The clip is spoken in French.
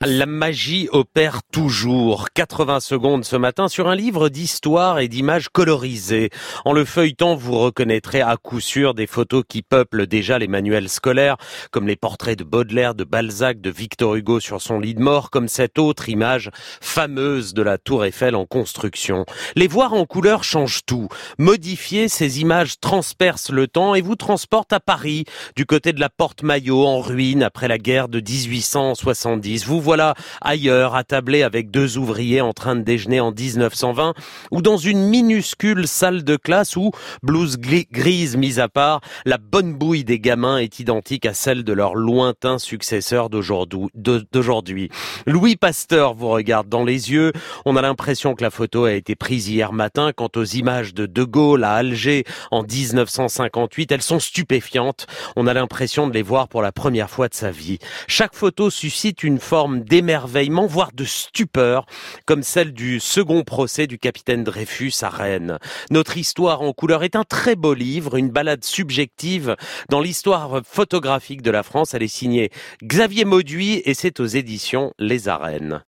La magie opère toujours. 80 secondes ce matin sur un livre d'histoire et d'images colorisées. En le feuilletant, vous reconnaîtrez à coup sûr des photos qui peuplent déjà les manuels scolaires, comme les portraits de Baudelaire, de Balzac, de Victor Hugo sur son lit de mort, comme cette autre image fameuse de la Tour Eiffel en construction. Les voir en couleur change tout. Modifier, ces images transpercent le temps et vous transportent à Paris, du côté de la Porte Maillot, en ruine après la guerre de 1870. Vous voilà ailleurs, attablé avec deux ouvriers en train de déjeuner en 1920, ou dans une minuscule salle de classe où, blouse grise mise à part, la bonne bouille des gamins est identique à celle de leurs lointains successeurs d'aujourd'hui. Louis Pasteur vous regarde dans les yeux. On a l'impression que la photo a été prise hier matin. Quant aux images de Gaulle à Alger en 1958, elles sont stupéfiantes. On a l'impression de les voir pour la première fois de sa vie. Chaque photo suscite une forme d'émerveillement, voire de stupeur, comme celle du second procès du capitaine Dreyfus à Rennes. Notre histoire en couleur est un très beau livre, une balade subjective dans l'histoire photographique de la France. Elle est signée Xavier Mauduit et c'est aux éditions Les Arènes.